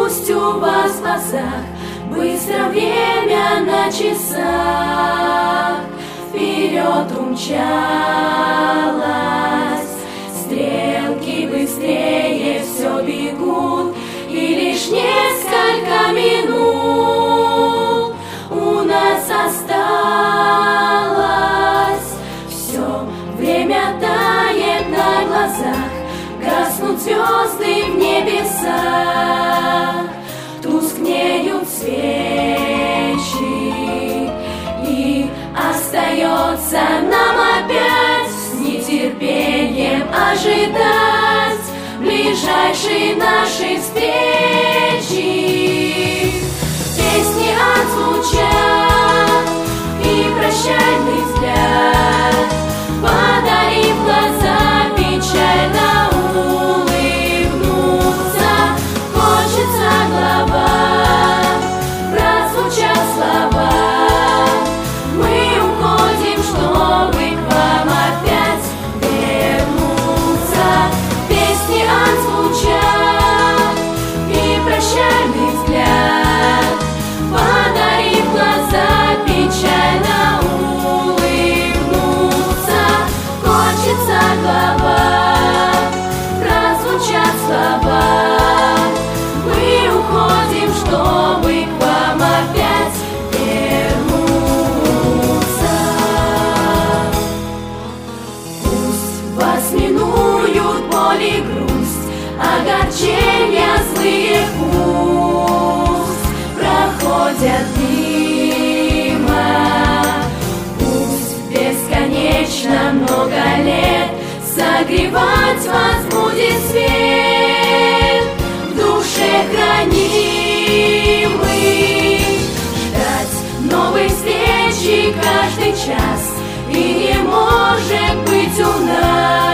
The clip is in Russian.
Пусть у вас в глазах быстро время на часах вперед умчалось, стрелки быстрее все бегут, и лишь несколько минут у нас осталось. Все время тает на глазах, гаснут звезды в небесах, тускнеют свечи, и остается нам опять с нетерпением ожидать ближайшей нашей встречи. Песни отзвучат и прощальный взгляд, подарив глаза печально улыбнуться. Хочется глава, прозвучат слова, мы уходим, чтобы к вам опять вернуться. Песни отзвучат и прощальный взгляд, подарив глаза печально улыбнуться. Кончится глава, прозвучат слова, мы уходим, чтобы к вам опять вернуться. Пусть вас минуют боль и грусть, огорчения злые, пусть проходят мимо. Пусть бесконечно много лет согревать вас будет свет, в душе хранимый, ждать новой встречи каждый час, и не может быть у нас